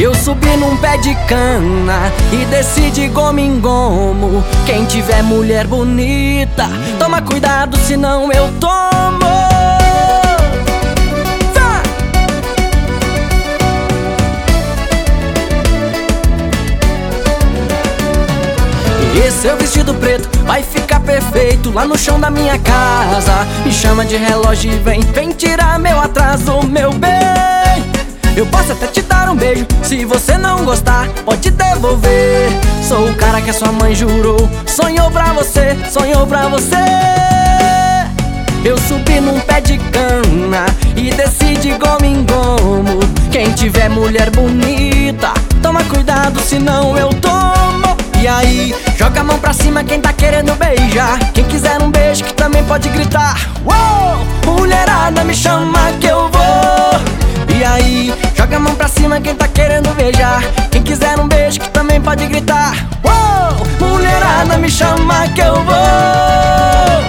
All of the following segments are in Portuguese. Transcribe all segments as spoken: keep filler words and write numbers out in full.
Eu subi num pé de cana e desci de gomo em gomo. Quem tiver mulher bonita, toma cuidado, senão eu tomo. Vá! Esse seu vestido preto vai ficar perfeito lá no chão da minha casa. Me chama de relógio e vem, vem tirar meu atraso, meu bem. Eu posso até te dar um beijo, se você não gostar, pode devolver. Sou o cara que a sua mãe jurou, sonhou pra você, sonhou pra você. Eu subi num pé de cana e desci de gomo em gomo. Quem tiver mulher bonita, toma cuidado, senão eu tomo. E aí, joga a mão pra cima quem tá querendo beijar. Quem quiser um beijo que também pode gritar. Uou! Mulherada, me chama que eu vou. E aí, joga a mão pra cima quem tá querendo beijar. Quem quiser um beijo que também pode gritar. Uou! Mulherada, me chama que eu vou.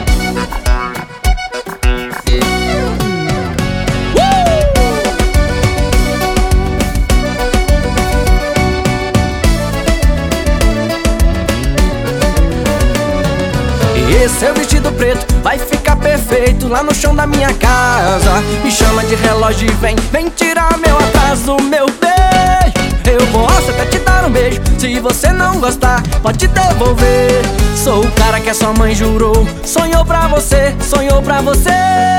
Esse seu vestido preto vai ficar perfeito lá no chão da minha casa. Me chama de relógio e vem, vem tirar meu atraso, meu bem. Eu posso até te dar um beijo, se você não gostar, pode devolver. Sou o cara que a sua mãe jurou, sonhou pra você, sonhou pra você.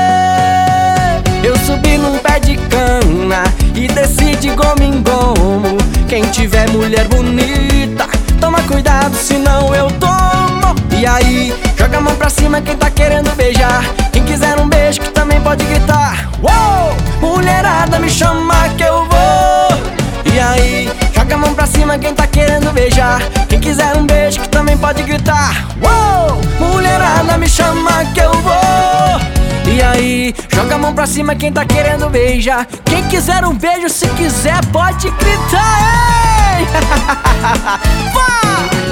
Eu subi num pé de cana e desci de gomo em gomo. Quem tiver mulher bonita, toma cuidado, senão eu tomo. E aí, joga a mão pra cima quem tá querendo beijar. Quem quiser um beijo que também pode gritar. Uou! Mulherada, me chama que eu vou. E aí, joga a mão pra cima quem tá querendo beijar. Quem quiser um beijo que também pode gritar. Uou! Mulherada, me chama que eu vou. E aí, joga a mão pra cima quem tá querendo beijar. Quem quiser um beijo, se quiser, pode gritar. Ei! Vá!